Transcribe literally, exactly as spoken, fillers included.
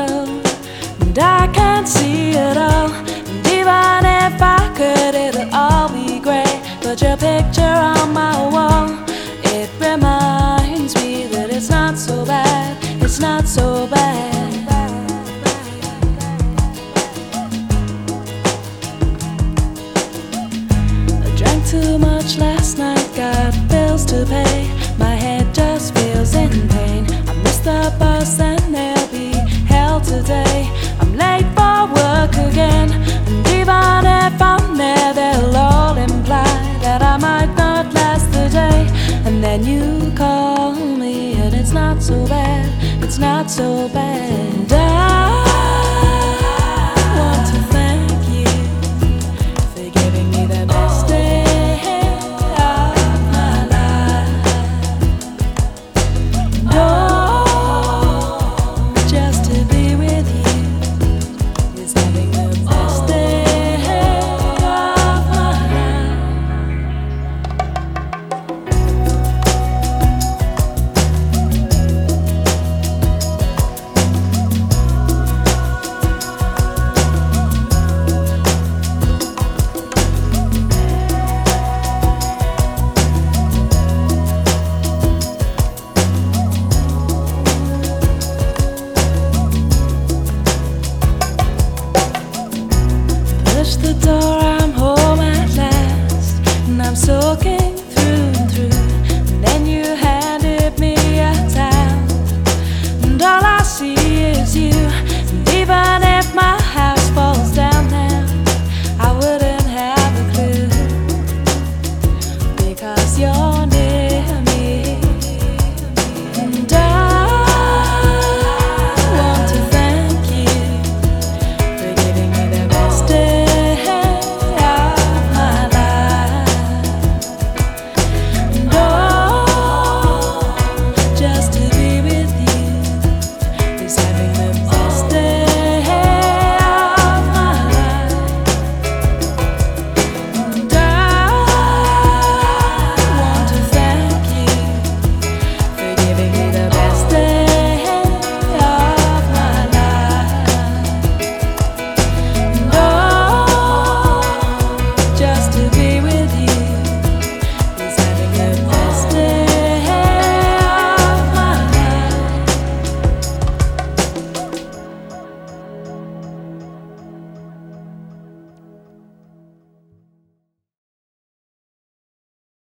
road, and I can't see it all. And even if I could, it'll all be great. But your picture on my wall, it reminds me that it's not so bad. It's not so bad. I drank too much last night, got bills to pay. My head just feels in pain. I missed the bus and there'll be hell today. I'm late for work again, and even if I'm there, they'll all imply that I might not last the day. And then you call me, and it's not so bad. It's not so bad.